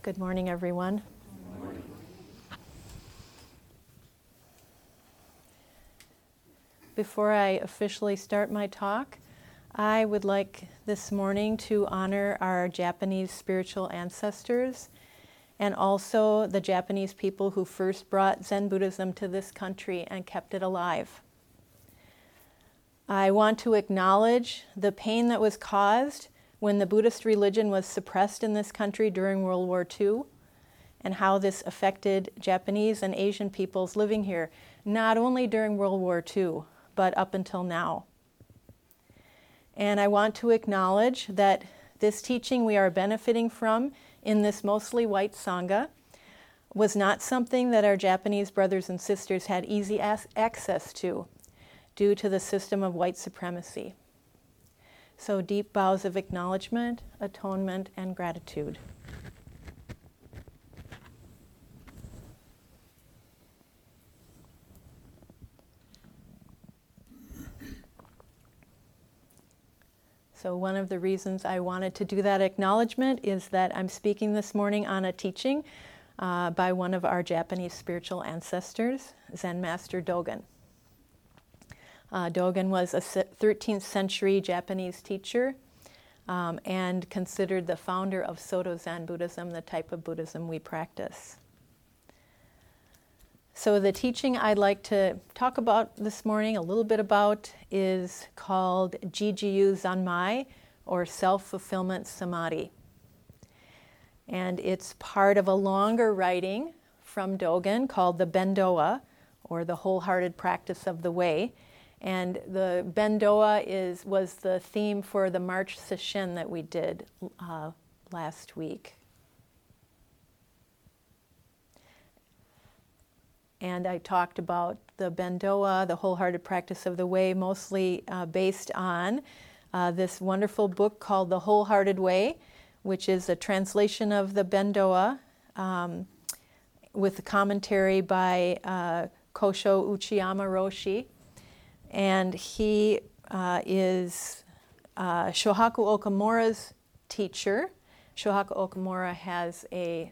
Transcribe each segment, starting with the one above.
Good morning, everyone. Good morning. Before I officially start my talk, I would like this morning to honor our Japanese spiritual ancestors and also the Japanese people who first brought Zen Buddhism to this country and kept it alive. I want to acknowledge the pain that was caused when the Buddhist religion was suppressed in this country during World War II, and how this affected Japanese and Asian peoples living here, not only during World War II, but up until now. And I want to acknowledge that this teaching we are benefiting from in this mostly white Sangha was not something that our Japanese brothers and sisters had easy access to due to the system of white supremacy. So deep bows of acknowledgement, atonement, and gratitude. So one of the reasons I wanted to do that acknowledgement is that I'm speaking this morning on a teaching by one of our Japanese spiritual ancestors, Zen Master Dogen. Dogen was a 13th century Japanese teacher and considered the founder of Soto Zen Buddhism, the type of Buddhism we practice. So the teaching I'd like to talk about this morning, a little bit about, is called Jijiyu Zanmai, or Self-Fulfillment Samadhi. And it's part of a longer writing from Dogen called the Bendoa, or the Wholehearted Practice of the Way. And the Bendoa was the theme for the March Sesshin that we did last week. And I talked about the Bendoa, the Wholehearted Practice of the Way, mostly based on this wonderful book called The Wholehearted Way, which is a translation of the Bendoa with a commentary by Kosho Uchiyama Roshi. And he is Shohaku Okamura's teacher. Shohaku Okamura has a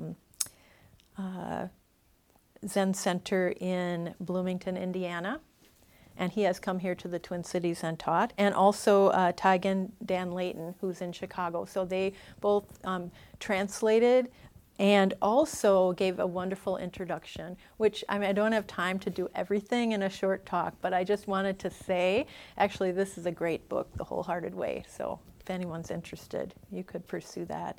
Zen center in Bloomington, Indiana, and he has come here to the Twin Cities and taught, and also Taigen Dan Layton, who's in Chicago. So they both translated and also gave a wonderful introduction, which I don't have time to do everything in a short talk, but I just wanted to say, actually, this is a great book, The Wholehearted Way. So if anyone's interested, you could pursue that.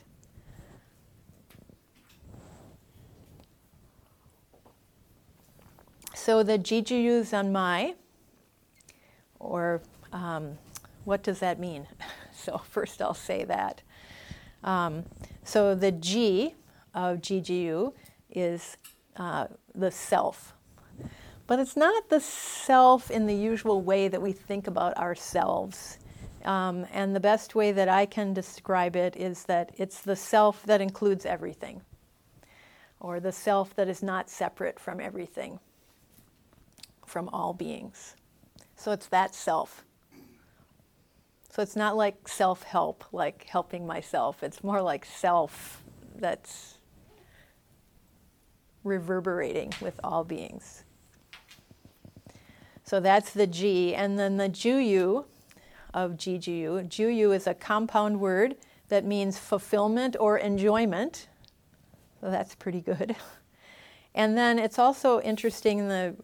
So the Jijiyu Zanmai, or what does that mean? So first I'll say that. So the Ji of Jijiyu is the self. But it's not the self in the usual way that we think about ourselves. And the best way that I can describe it is that it's the self that includes everything, or the self that is not separate from everything, from all beings. So it's that self. So it's not like self-help, like helping myself. It's more like self that's reverberating with all beings. So that's the Ji. And then the Juyu of Jijiyu. Juyu is a compound word that means fulfillment or enjoyment. So that's pretty good. And then it's also interesting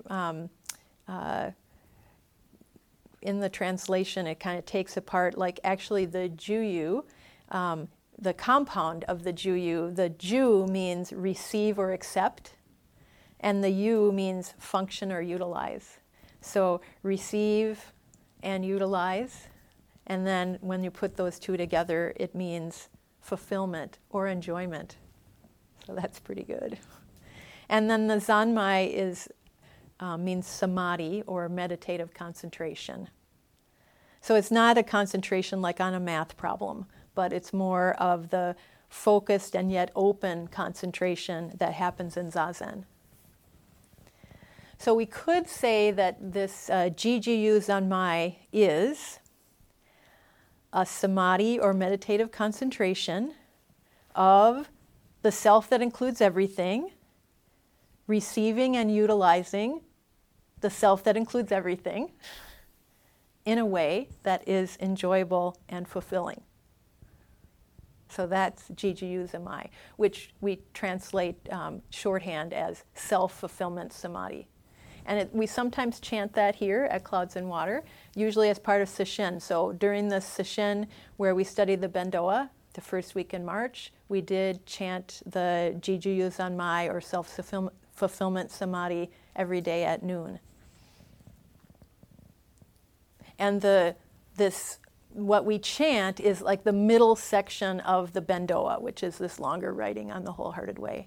in the translation, it kind of takes apart, like actually the Juyu, the compound of the Juyu, the Ju means receive or accept, and the Yu means function or utilize. So receive and utilize, and then when you put those two together, it means fulfillment or enjoyment. So that's pretty good. And then the Zanmai means samadhi, or meditative concentration. So it's not a concentration like on a math problem, but it's more of the focused and yet open concentration that happens in Zazen. So we could say that this Jijiyu Zanmai is a samadhi or meditative concentration of the self that includes everything, receiving and utilizing the self that includes everything in a way that is enjoyable and fulfilling. So that's Jiju Samai, which we translate shorthand as self-fulfillment samadhi. And we sometimes chant that here at Clouds and Water, usually as part of Sesshin. So during the Sesshin where we studied the Bendoa, the first week in March, we did chant the Jiju Zanmai or self-fulfillment samadhi every day at noon. And what we chant is like the middle section of the Bendoa, which is this longer writing on the Wholehearted Way.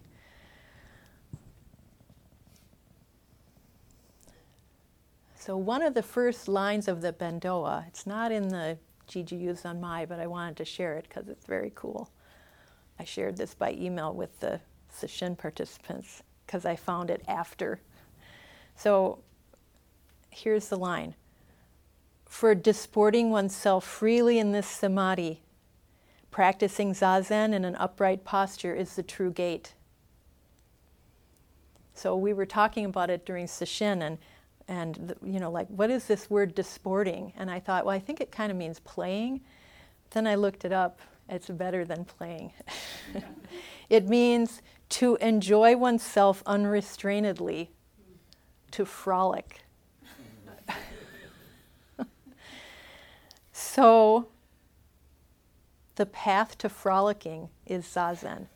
So one of the first lines of the Bendoa, it's not in the Jiju Zanmai, but I wanted to share it because it's very cool. I shared this by email with the Sesshin participants because I found it after. So here's the line. For disporting oneself freely in this samadhi, practicing zazen in an upright posture is the true gate. So we were talking about it during Sesshin, and like, what is this word disporting? And I thought, well, I think it kind of means playing. Then I looked it up. It's better than playing. It means to enjoy oneself unrestrainedly, to frolic. So the path to frolicking is zazen.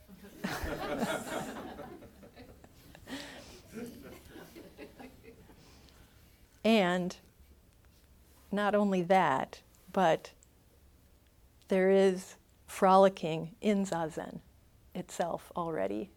And not only that, but there is frolicking in zazen itself already.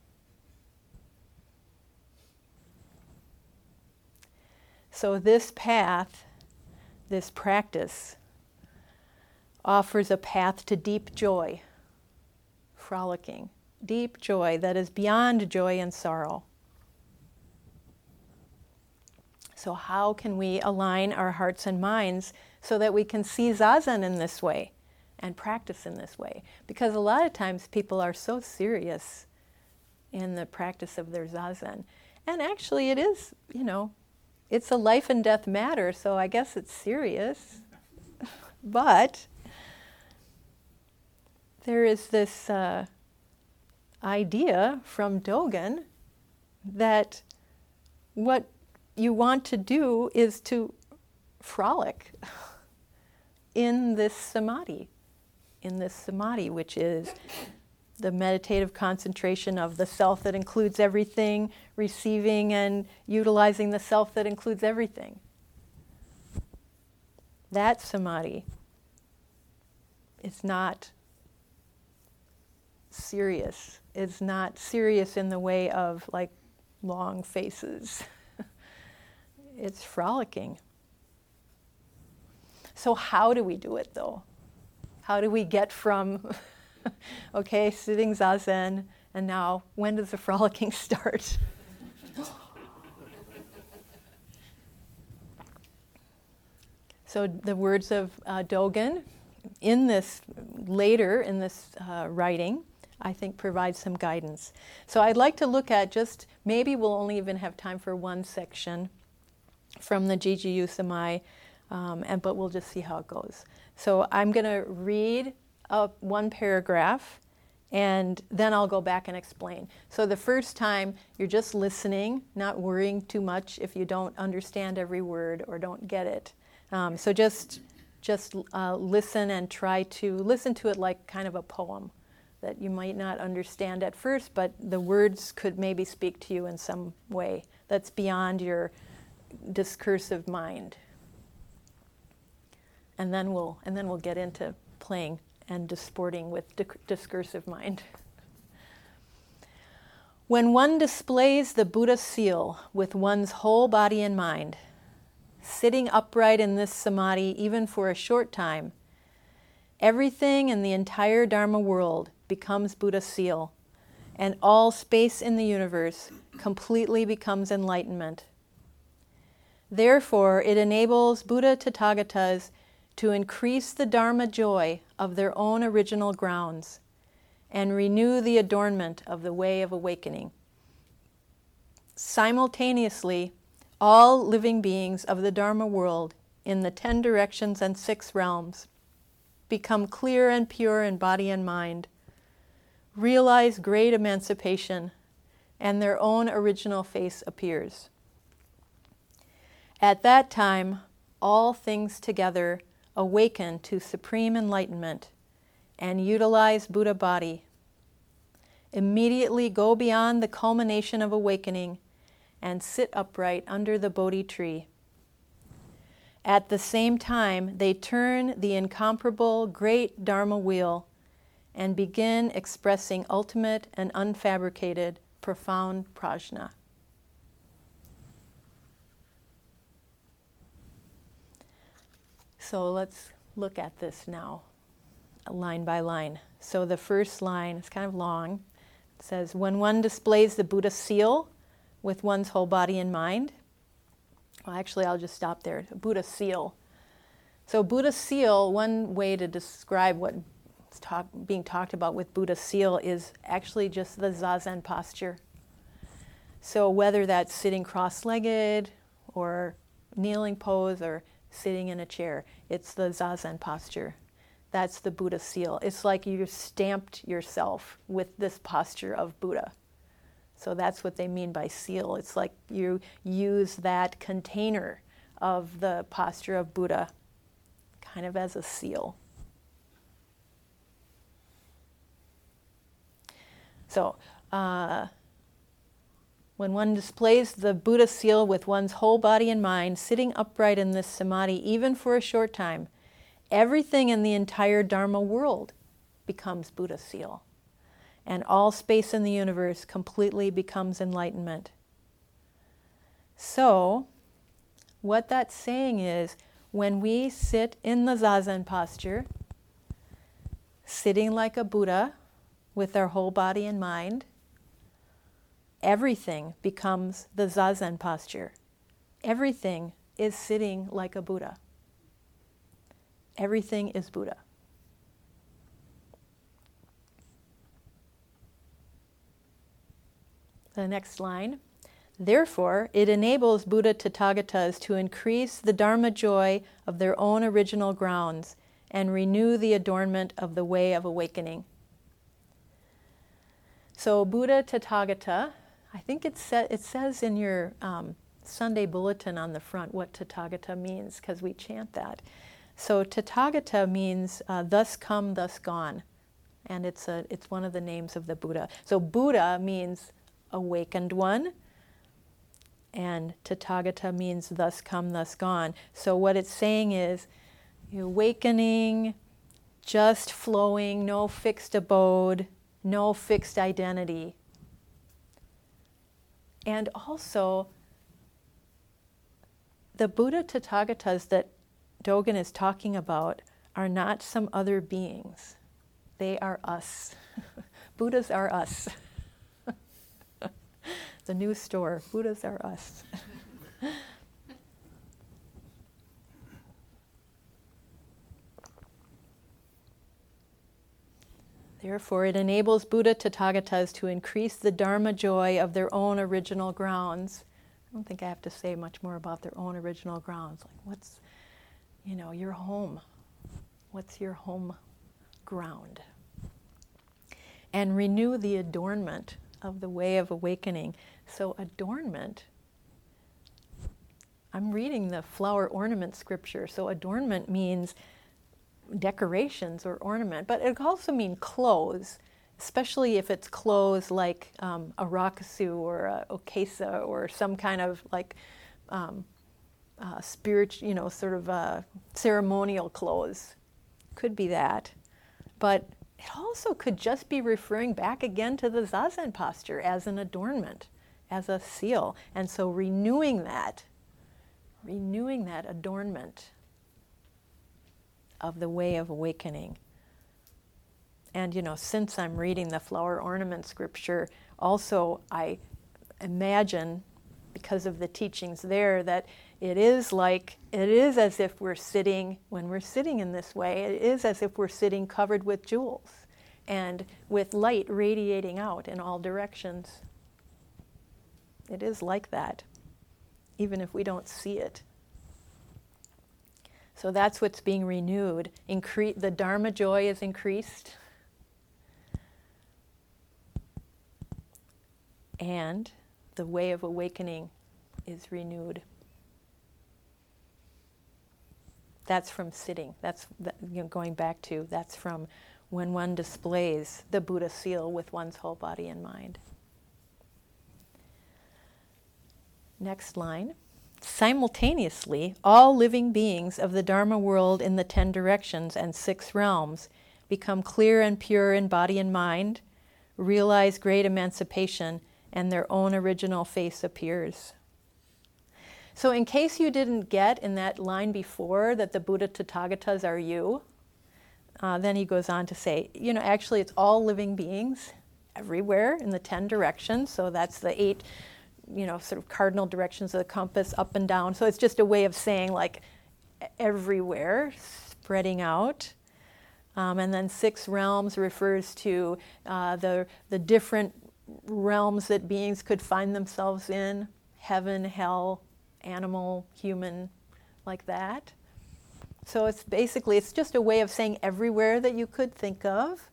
So this path, this practice, offers a path to deep joy, frolicking, deep joy that is beyond joy and sorrow. So how can we align our hearts and minds so that we can see zazen in this way and practice in this way? Because a lot of times people are so serious in the practice of their zazen. And actually it is, it's a life and death matter, so I guess it's serious. But there is this idea from Dogen that what you want to do is to frolic in this samadhi, which is the meditative concentration of the self that includes everything, receiving and utilizing the self that includes everything. That samadhi is not serious. It's not serious in the way of like long faces. It's frolicking. So how do we do it though? How do we get from, sitting zazen, and now when does the frolicking start? So the words of Dogen in this writing, I think provides some guidance. So I'd like to look at maybe we'll only even have time for one section from the Jiju Samai, but we'll just see how it goes. So I'm going to read one paragraph, and then I'll go back and explain. So the first time, you're just listening, not worrying too much if you don't understand every word or don't get it. So just listen and try to listen to it like kind of a poem that you might not understand at first, but the words could maybe speak to you in some way that's beyond your discursive mind. And then we'll get into playing and disporting with discursive mind. When one displays the Buddha seal with one's whole body and mind, sitting upright in this samadhi even for a short time, everything in the entire Dharma world becomes Buddha seal, and all space in the universe completely becomes enlightenment. Therefore, it enables Buddha Tathagatas to increase the Dharma joy of their own original grounds and renew the adornment of the way of awakening. Simultaneously, all living beings of the Dharma world in the 10 directions and 6 realms become clear and pure in body and mind, realize great emancipation, and their own original face appears. At that time, all things together awaken to supreme enlightenment and utilize Buddha body. Immediately go beyond the culmination of awakening and sit upright under the Bodhi tree. At the same time, they turn the incomparable great Dharma wheel and begin expressing ultimate and unfabricated profound prajna. So let's look at this now, line by line. So the first line is kind of long. It says, when one displays the Buddha seal with one's whole body and mind. Well, actually, I'll just stop there. Buddha seal. So Buddha seal, one way to describe what's being talked about with Buddha seal is actually just the zazen posture. So whether that's sitting cross-legged or kneeling pose or sitting in a chair, it's the zazen posture. That's the Buddha seal. It's like you stamped yourself with this posture of Buddha. So that's what they mean by seal. It's like you use that container of the posture of Buddha kind of as a seal. So when one displays the Buddha seal with one's whole body and mind, sitting upright in this samadhi, even for a short time, everything in the entire Dharma world becomes Buddha seal. And all space in the universe completely becomes enlightenment. So, what that's saying is, when we sit in the zazen posture, sitting like a Buddha with our whole body and mind, everything becomes the zazen posture. Everything is sitting like a Buddha. Everything is Buddha. The next line. Therefore, it enables Buddha Tathagatas to increase the Dharma joy of their own original grounds and renew the adornment of the way of awakening. So Buddha Tathagata, I think it says in your Sunday bulletin on the front what Tathagata means, because we chant that. So Tathagata means thus come, thus gone. And it's one of the names of the Buddha. So Buddha means awakened one, and Tathagata means thus come, thus gone. So what it's saying is awakening, just flowing, no fixed abode, no fixed identity. And also, the Buddha Tathagatas that Dogen is talking about are not some other beings. They are us. Buddhas are us. The new store, Buddhas are us. Therefore, it enables Buddha Tathagatas to increase the Dharma joy of their own original grounds. I don't think I have to say much more about their own original grounds. Like, what's, your home? What's your home ground? And renew the adornment of the way of awakening. So adornment, I'm reading the flower ornament scripture. So adornment means decorations or ornament, but it can also mean clothes, especially if it's clothes like a rakusu or a okesa or some kind of like spiritual, sort of ceremonial clothes. Could be that. But it also could just be referring back again to the zazen posture as an adornment, as a seal. And so renewing that adornment of the way of awakening. And, since I'm reading the flower ornament scripture, also I imagine, because of the teachings there, that it is as if we're sitting, when we're sitting in this way, it is as if we're sitting covered with jewels. and with light radiating out in all directions. It is like that, even if we don't see it. So that's what's being renewed. The Dharma joy is increased. And the way of awakening is renewed. That's from sitting. That's going back to, that's from when one displays the Buddha seal with one's whole body and mind. Next line. Simultaneously, all living beings of the Dharma world in the 10 directions and 6 realms become clear and pure in body and mind, realize great emancipation, and their own original face appears. So in case you didn't get in that line before that the Buddha Tathagatas are you, then he goes on to say, actually it's all living beings everywhere in the 10 directions. So that's the 8, sort of cardinal directions of the compass, up and down. So it's just a way of saying like everywhere, spreading out. And then 6 realms refers to the different realms that beings could find themselves in: heaven, hell, animal, human, like that. So it's just a way of saying everywhere that you could think of.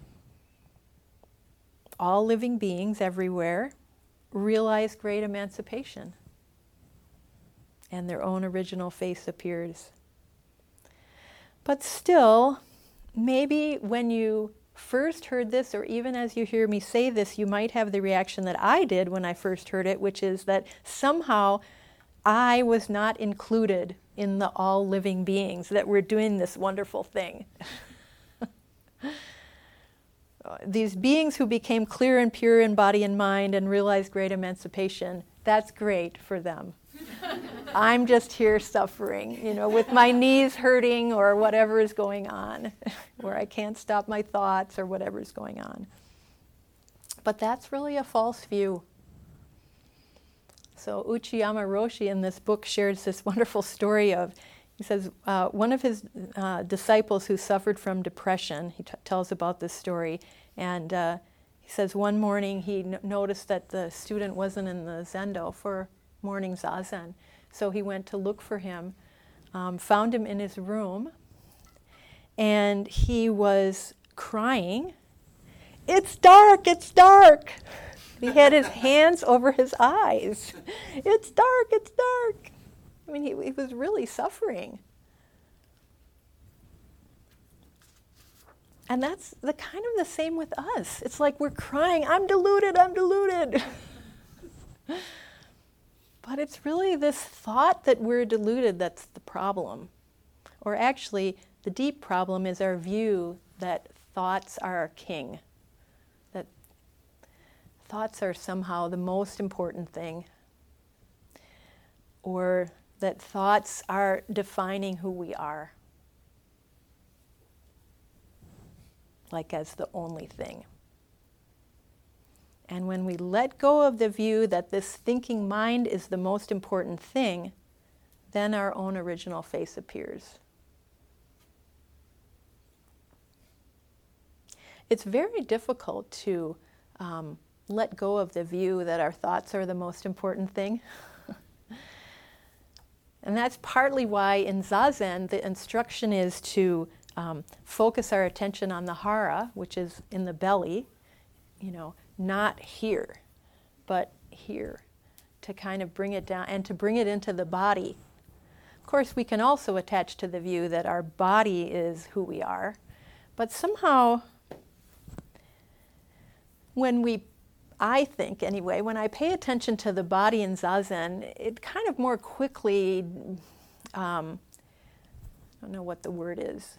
All living beings everywhere realize great emancipation, and their own original face appears. But still, maybe when you first heard this, or even as you hear me say this, you might have the reaction that I did when I first heard it, which is that somehow I was not included in the all living beings that were doing this wonderful thing. These beings who became clear and pure in body and mind and realized great emancipation, that's great for them. I'm just here suffering, with my knees hurting or whatever is going on, where I can't stop my thoughts or whatever is going on. But that's really a false view. So Uchiyama Roshi in this book shares this wonderful story of, he says, one of his disciples who suffered from depression, he tells about this story, and he says one morning he noticed that the student wasn't in the zendo for morning zazen. So he went to look for him, found him in his room, and he was crying. "It's dark, it's dark." He had his hands over his eyes. "It's dark, it's dark." I mean, he was really suffering. And that's the kind of the same with us. It's like we're crying, "I'm deluded, I'm deluded." But it's really this thought that we're deluded that's the problem. Or actually, the deep problem is our view that thoughts are our king. That thoughts are somehow the most important thing. Or that thoughts are defining who we are. Like as the only thing. And when we let go of the view that this thinking mind is the most important thing, then our own original face appears. It's very difficult to let go of the view that our thoughts are the most important thing. And that's partly why in Zazen the instruction is to focus our attention on the hara, which is in the belly, not here, but here, to kind of bring it down and to bring it into the body. Of course, we can also attach to the view that our body is who we are, but somehow I think anyway, when I pay attention to the body in Zazen, it kind of more quickly, I don't know what the word is,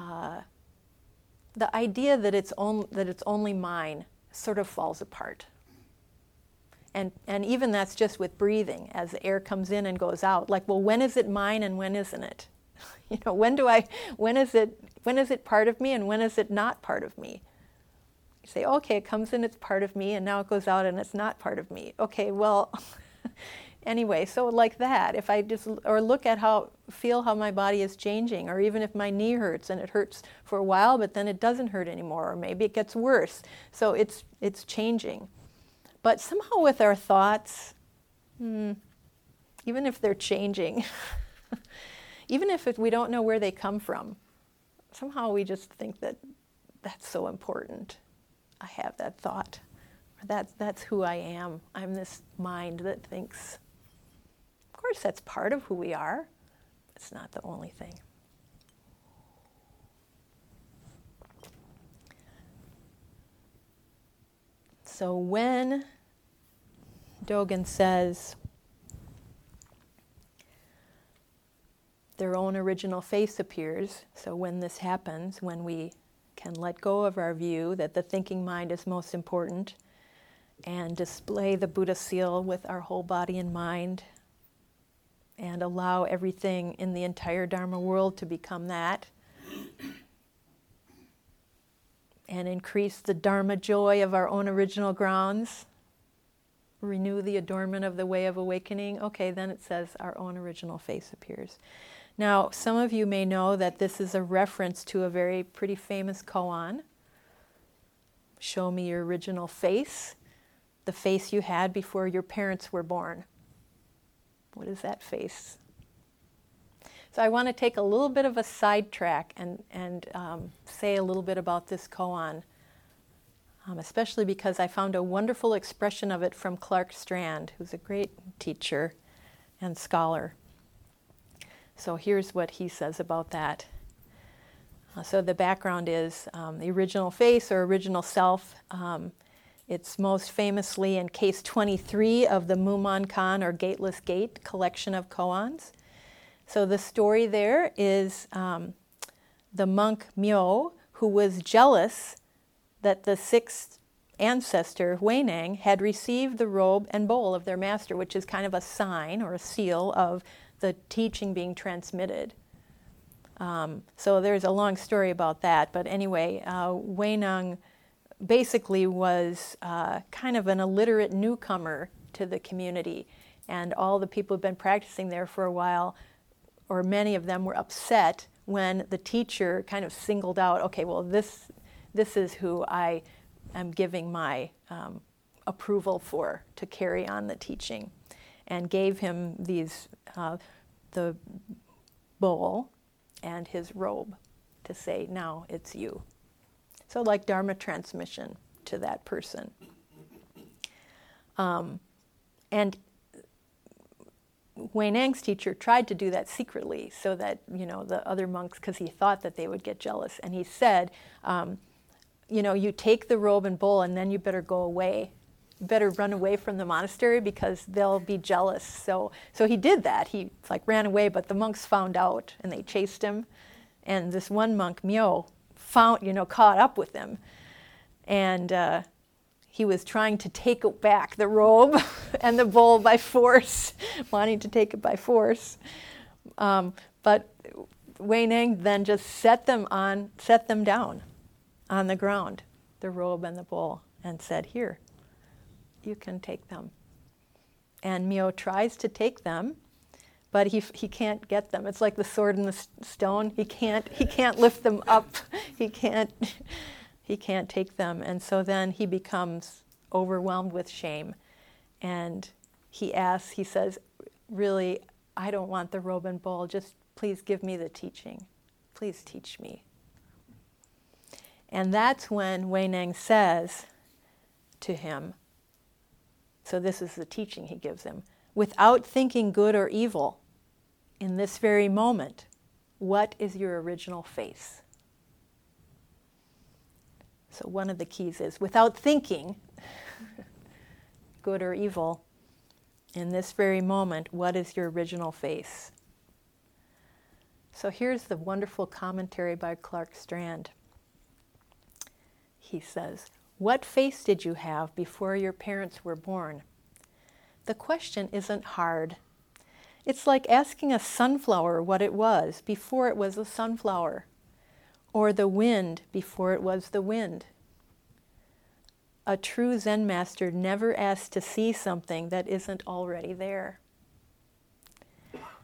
the idea that it's only mine sort of falls apart. And even that's just with breathing, as the air comes in and goes out. Like, well, when is it mine and when isn't it? When is it part of me and when is it not part of me? You say, okay, it comes in, it's part of me, and now it goes out and it's not part of me. Okay, well, Anyway, so like that, if I just, or look at feel how my body is changing, or even if my knee hurts and it hurts for a while, but then it doesn't hurt anymore, or maybe it gets worse. So it's changing. But somehow with our thoughts, even if they're changing, even if we don't know where they come from, somehow we just think that that's so important. I have that thought. That's who I am. I'm this mind that thinks. Of course, that's part of who we are. It's not the only thing. So when Dogen says their own original face appears, so when this happens, when we can let go of our view that the thinking mind is most important and display the Buddha seal with our whole body and mind and allow everything in the entire Dharma world to become that, and increase the Dharma joy of our own original grounds, renew the adornment of the way of awakening, okay, then it says our own original face appears. Now, some of you may know that this is a reference to a very pretty famous koan. Show me your original face, the face you had before your parents were born. What is that face? So I want to take a little bit of a sidetrack and say a little bit about this koan, especially because I found a wonderful expression of it from Clark Strand, who's a great teacher and scholar. So here's what he says about that. So the background is the original face or original self. It's most famously in case 23 of the Mumonkan Kan or Gateless Gate collection of koans. So the story there is the monk Myo, who was jealous that the sixth ancestor, Huineng, had received the robe and bowl of their master, which is kind of a sign or a seal of the teaching being transmitted. So there's a long story about that. But anyway, Huineng basically was kind of an illiterate newcomer to the community. And all the people who've been practicing there for a while, or many of them, were upset when the teacher kind of singled out, okay, well, this is who I am giving my approval for to carry on the teaching, and gave him these the bowl and his robe to say, now it's you. So like Dharma transmission to that person. And Huineng's teacher tried to do that secretly so that, the other monks, because he thought that they would get jealous. And he said, you take the robe and bowl and then you better go away. You better run away from the monastery because they'll be jealous. So he did that. He ran away, but the monks found out and they chased him. And this one monk, Myo, caught up with him. And he was trying to take back the robe and the bowl by force, wanting to take it by force. But Huineng then just set them down on the ground, the robe and the bowl, and said, here, you can take them. And Myo tries to take them, but he can't get them. It's like the sword and the stone. He can't lift them up. He can't take them. And so then he becomes overwhelmed with shame. And he says, really, I don't want the robe and bowl. Just please give me the teaching. Please teach me. And that's when Huineng says to him, so this is the teaching he gives him, without thinking good or evil, in this very moment, what is your original face? So one of the keys is, without thinking good or evil, in this very moment, what is your original face? So here's the wonderful commentary by Clark Strand. He says, what face did you have before your parents were born? The question isn't hard. It's like asking a sunflower what it was before it was a sunflower, or the wind before it was the wind. A true Zen master never asks to see something that isn't already there.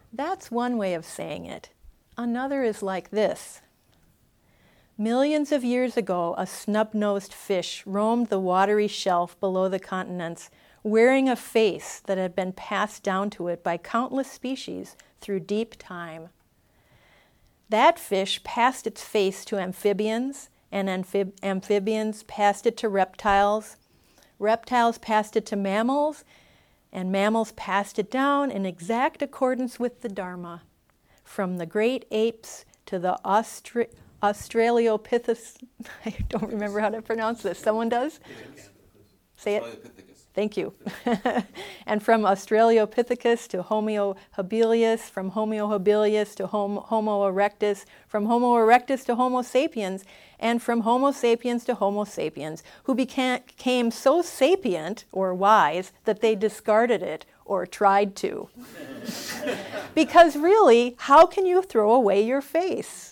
That's one way of saying it. Another is like this. Millions of years ago, a snub-nosed fish roamed the watery shelf below the continents, wearing a face that had been passed down to it by countless species through deep time. That fish passed its face to amphibians, and amphibians passed it to reptiles. Reptiles passed it to mammals, and mammals passed it down in exact accordance with the Dharma, from the great apes to the Australopithecus. I don't remember how to pronounce this. Someone does? Say it. Thank you. And from Australopithecus to Homo habilis, from Homo habilis to Homo erectus, from Homo erectus to Homo sapiens, and from Homo sapiens to Homo sapiens, who became so sapient or wise that they discarded it or tried to. Because really, how can you throw away your face?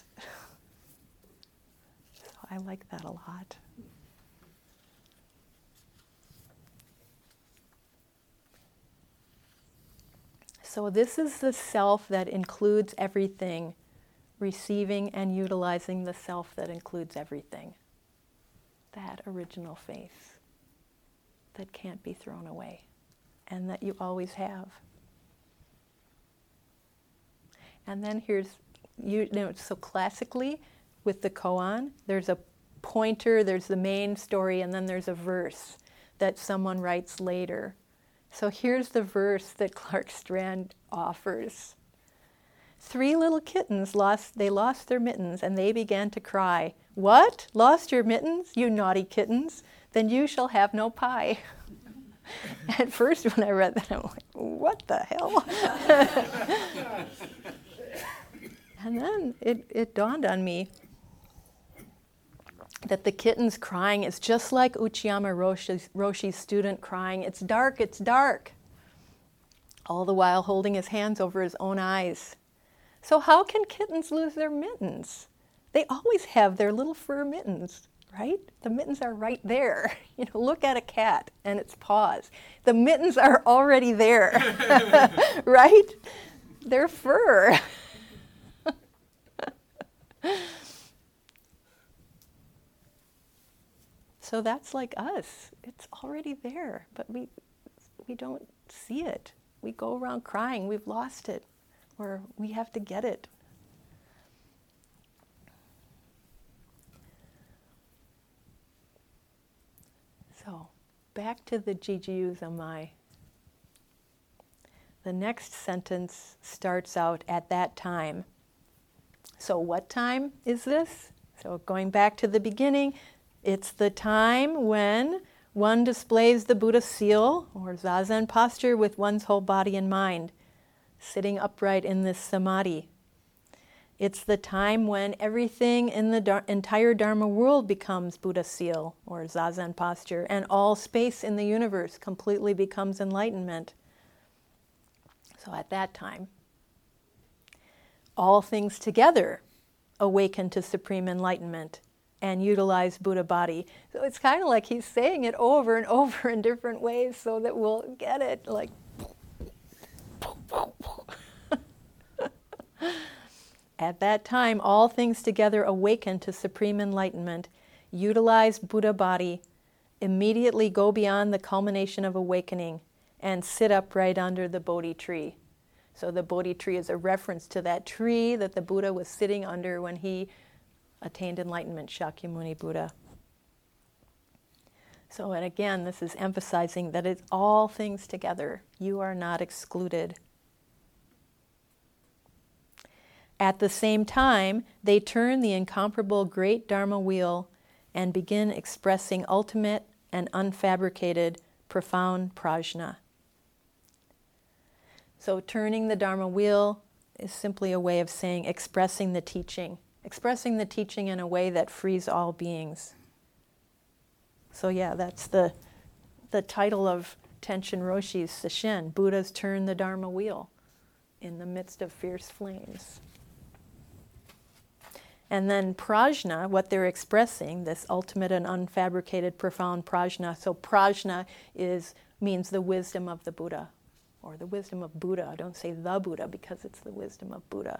So I like that a lot. So this is the self that includes everything, receiving and utilizing the self that includes everything. That original faith that can't be thrown away and that you always have. And then here's, so classically with the koan, there's a pointer, there's the main story, and then there's a verse that someone writes later. So here's the verse that Clark Strand offers. 3 little kittens lost their mittens, and they began to cry. What? Lost your mittens, you naughty kittens? Then you shall have no pie. At first when I read that, I'm like, what the hell? And then it dawned on me that the kittens crying is just like Uchiyama Roshi's student crying, it's dark, it's dark, all the while holding his hands over his own eyes. So how can kittens lose their mittens? They always have their little fur mittens, right? The mittens are right there. Look at a cat and its paws. The mittens are already there, right? They're fur. So that's like us. It's already there, but we don't see it. We go around crying, we've lost it, or we have to get it. So, back to the Jijyu Zamai. The next sentence starts out at that time. So what time is this? So going back to the beginning, it's the time when one displays the Buddha seal, or Zazen posture, with one's whole body and mind, sitting upright in this samadhi. It's the time when everything in the entire Dharma world becomes Buddha seal, or Zazen posture, and all space in the universe completely becomes enlightenment. So at that time, all things together awaken to supreme enlightenment and utilize Buddha body. So it's kind of like he's saying it over and over in different ways so that we'll get it. Like, at that time, all things together awaken to supreme enlightenment, utilize Buddha body, immediately go beyond the culmination of awakening, and sit upright under the Bodhi tree. So the Bodhi tree is a reference to that tree that the Buddha was sitting under when he attained enlightenment, Shakyamuni Buddha. So, and again, this is emphasizing that it's all things together. You are not excluded. At the same time, they turn the incomparable great Dharma wheel and begin expressing ultimate and unfabricated, profound prajna. So turning the Dharma wheel is simply a way of saying expressing the teaching in a way that frees all beings. So yeah, that's the title of Tenshin Roshi's Sesshin, Buddhas turn the Dharma wheel in the midst of fierce flames. And then prajna, what they're expressing, this ultimate and unfabricated profound prajna. So prajna means the wisdom of the Buddha, or the wisdom of Buddha. Don't say the Buddha because it's the wisdom of Buddha.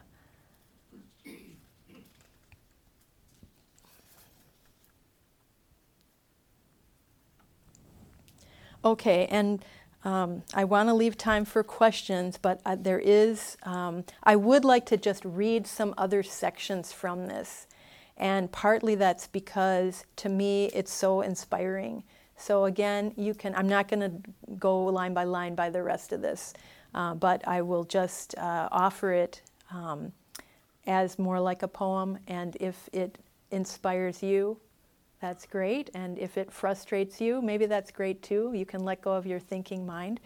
Okay, and I want to leave time for questions, but I would like to just read some other sections from this. And partly that's because, to me, it's so inspiring. So again, I'm not going to go line by the rest of this, but I will just offer it as more like a poem, and if it inspires you, that's great. And if it frustrates you, maybe that's great too. You can let go of your thinking mind.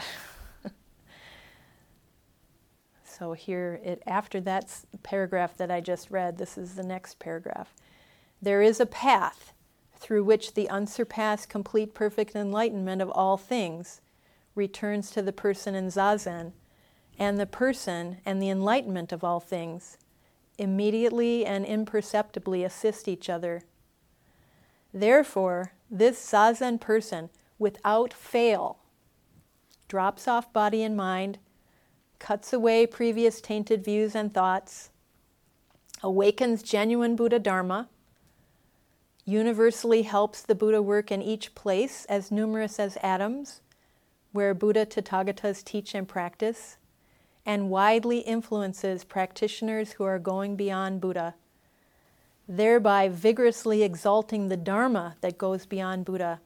So here, after that paragraph that I just read, this is the next paragraph. There is a path through which the unsurpassed, complete, perfect enlightenment of all things returns to the person in Zazen, and the person and the enlightenment of all things immediately and imperceptibly assist each other. Therefore, this Zazen person, without fail, drops off body and mind, cuts away previous tainted views and thoughts, awakens genuine Buddha Dharma, universally helps the Buddha work in each place, as numerous as atoms, where Buddha Tathagatas teach and practice, and widely influences practitioners who are going beyond Buddha, thereby vigorously exalting the Dharma that goes beyond Buddha.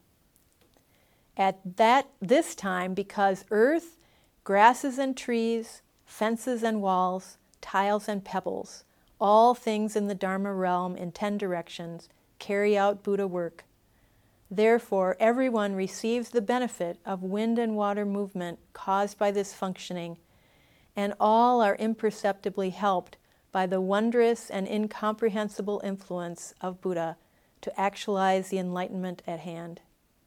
At this time, because earth, grasses and trees, fences and walls, tiles and pebbles, all things in the Dharma realm in 10 directions, carry out Buddha work. Therefore, everyone receives the benefit of wind and water movement caused by this functioning, and all are imperceptibly helped by the wondrous and incomprehensible influence of Buddha to actualize the enlightenment at hand.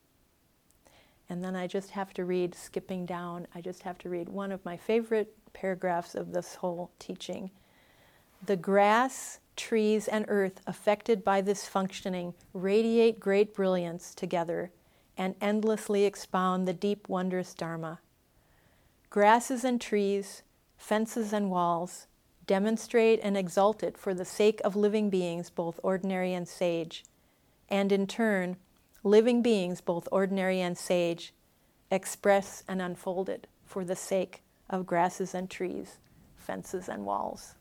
And then I just have to read, skipping down, I just have to read one of my favorite paragraphs of this whole teaching. The grass, trees, and earth affected by this functioning radiate great brilliance together and endlessly expound the deep, wondrous Dharma. Grasses and trees, fences and walls, demonstrate and exalt it for the sake of living beings, both ordinary and sage, and in turn, living beings, both ordinary and sage, express and unfold it for the sake of grasses and trees, fences and walls.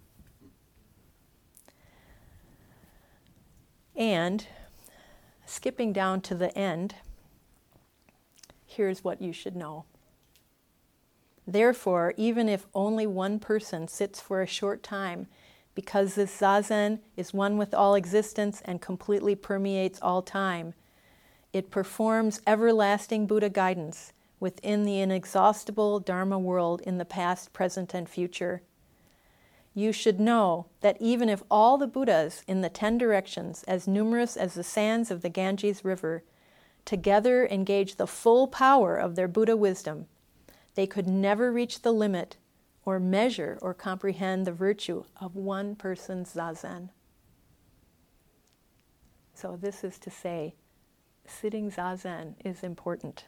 And skipping down to the end, here's what you should know. Therefore, even if only one person sits for a short time, because this Zazen is one with all existence and completely permeates all time, it performs everlasting Buddha guidance within the inexhaustible Dharma world in the past, present, and future. You should know that even if all the Buddhas in the 10 directions, as numerous as the sands of the Ganges River, together engage the full power of their Buddha wisdom, they could never reach the limit or measure or comprehend the virtue of one person's Zazen. So this is to say, sitting Zazen is important.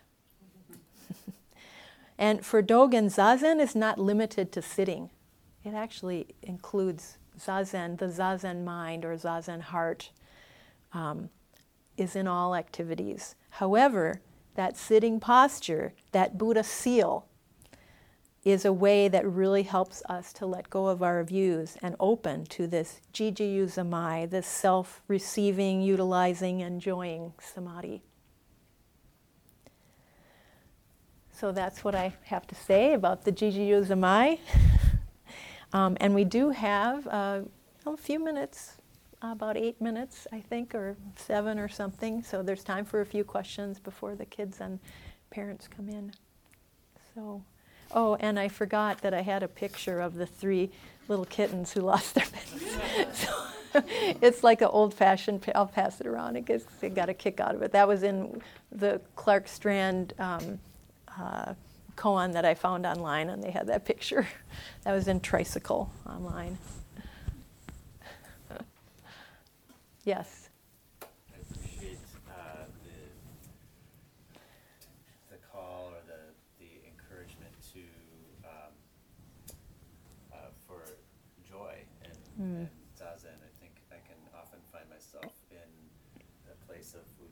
And for Dogen, Zazen is not limited to sitting. It actually includes Zazen, the Zazen mind or Zazen heart, is in all activities. However, that sitting posture, that Buddha seal, is a way that really helps us to let go of our views and open to this Jijiyu Zamai, this self-receiving, utilizing, enjoying samadhi. So that's what I have to say about the Jijiyu Zamai. And we do have a few minutes, about 8 minutes, I think, or 7 or something. So there's time for a few questions before the kids and parents come in. So, oh, and I forgot that I had a picture of the 3 little kittens who lost their pets. So it's like an old-fashioned, I'll pass it around in case they got a kick out of it. That was in the Clark Strand koan that I found online, and they had that picture. That was in Tricycle online. Yes? I appreciate the call or the encouragement to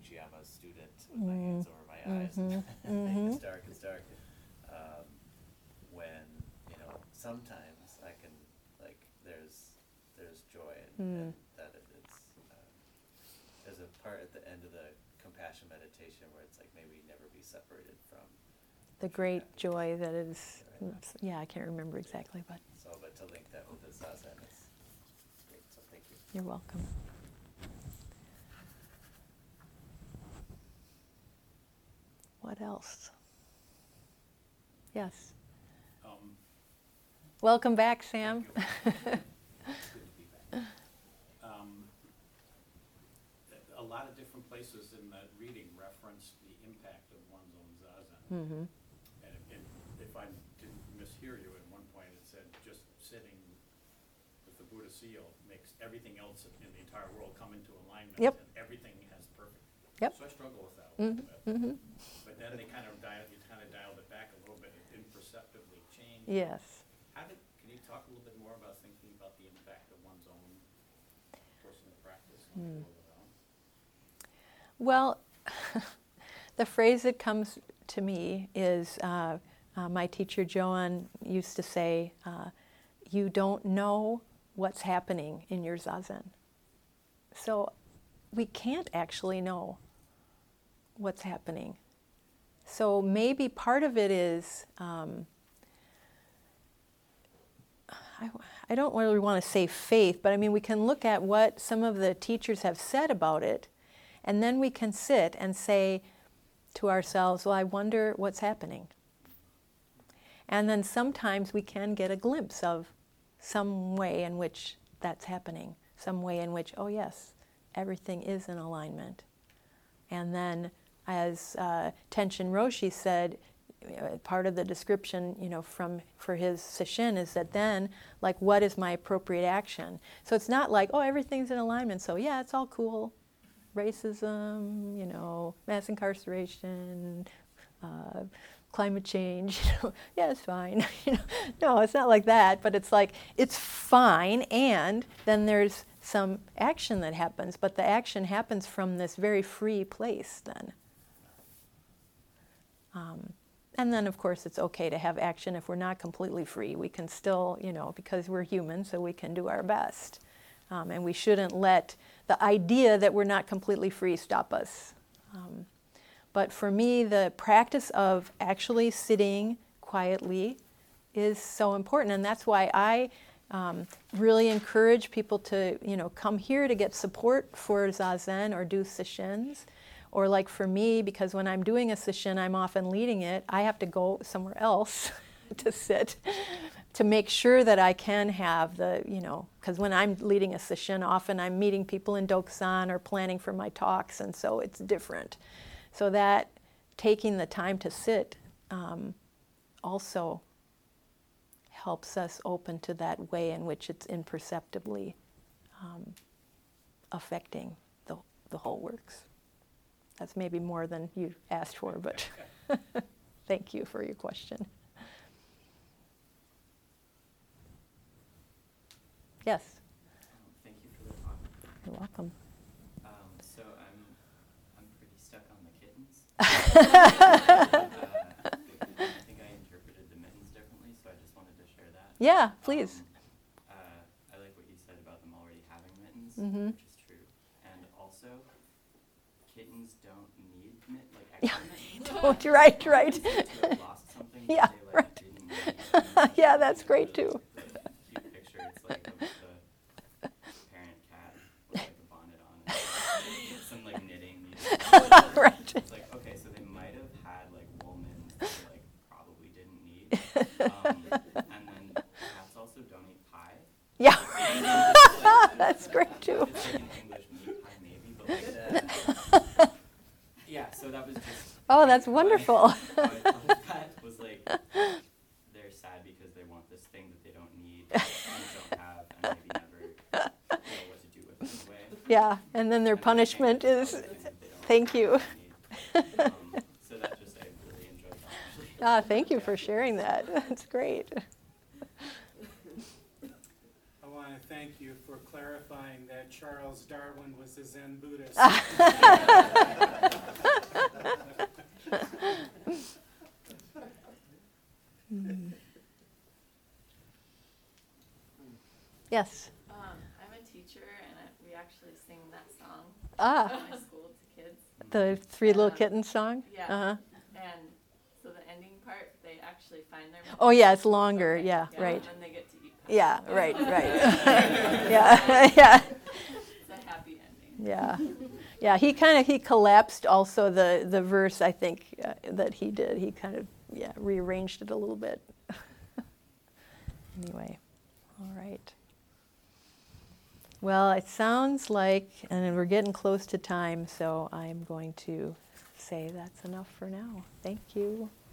Fujiyama's student with my hands over my eyes and it's dark, it's dark. When, sometimes I can, there's joy and that it's, there's a part at the end of the compassion meditation where it's like, may we never be separated from The great joy that is, yeah, I can't remember exactly, but but to link that with the zazen is great, so thank you. you're welcome. What else? Yes. Welcome back, Sam. It's good to be back. A lot of different places in that reading reference the impact of one's own zazen. And if I didn't mishear you, at one point it said just sitting with the Buddha seal makes everything else in the entire world come into alignment. Yep. And everything has perfect. Yep. So I struggle with that a little bit. But then they kind of dialed it back a little bit. It imperceptibly changed. Yes. Can you talk a little bit more about thinking about the impact of one's own personal practice on the world around? Well, the phrase that comes to me is my teacher Joan used to say, you don't know what's happening in your zazen. So we can't actually know what's happening. So maybe part of it is, I don't really want to say faith, but I mean, we can look at what some of the teachers have said about it, and then we can sit and say to ourselves, well, I wonder what's happening. And then sometimes we can get a glimpse of some way in which that's happening, some way in which, oh yes, everything is in alignment. And then, as Tenshin Roshi said, part of the description, for his sesshin is that then, like, what is my appropriate action? So it's not like, oh, everything's in alignment, so yeah, it's all cool. Racism, mass incarceration, climate change, yeah, it's fine. No, it's not like that, but it's like, it's fine, and then there's some action that happens, but the action happens from this very free place then. And then, of course, it's okay to have action if we're not completely free. We can still, because we're human, so we can do our best. And we shouldn't let the idea that we're not completely free stop us. But for me, the practice of actually sitting quietly is so important. And that's why I really encourage people to, come here to get support for zazen or do sessions. Or like for me, because when I'm doing a session, I'm often leading it, I have to go somewhere else to sit to make sure that I can have the, because when I'm leading a session, often I'm meeting people in Dokusan or planning for my talks, and so it's different. So that taking the time to sit also helps us open to that way in which it's imperceptibly affecting the whole works. That's maybe more than you asked for, but thank you for your question. Yes? Thank you for the talk. You're welcome. So I'm pretty stuck on the kittens. I think I interpreted the mittens differently, so I just wanted to share that. Yeah, please. I like what you said about them already having mittens, which is true. And also, kittens don't need extra mittens. Right. To have lost something, Yeah, they right. didn't need Yeah, that's great too. Cute picture. It's like of the parent cat with a bonnet on, and some knitting. Right. It's like, okay, so they might have had wool mittens that they probably didn't need, and then cats also don't eat pie. Yeah, that's great too. It's an English meat pie maybe, but yeah. So that was just. Oh, that's wonderful. How I thought of that was they're sad because they want this thing that they don't need and don't have, and maybe never know what to do with it in a way. Yeah, and then their punishment is, thank you. So that just, I really enjoyed that. Thank you for sharing that. That's great. I want to thank thank you for clarifying that Charles Darwin was a Zen Buddhist. Yes. I'm a teacher, and we actually sing that song Ah, at my school to kids. the Three Little Kittens song? Yeah. Uh-huh. And so the ending part, they actually find their. Oh, yeah, it's longer. Yeah, right. And then they get to eat. pie. Yeah, right, right. Yeah, yeah, It's a happy ending. yeah. Yeah, he collapsed also the verse, I think, that he did. He kind of, rearranged it a little bit. Anyway, all right. Well, it sounds like, and we're getting close to time, so I'm going to say that's enough for now. Thank you.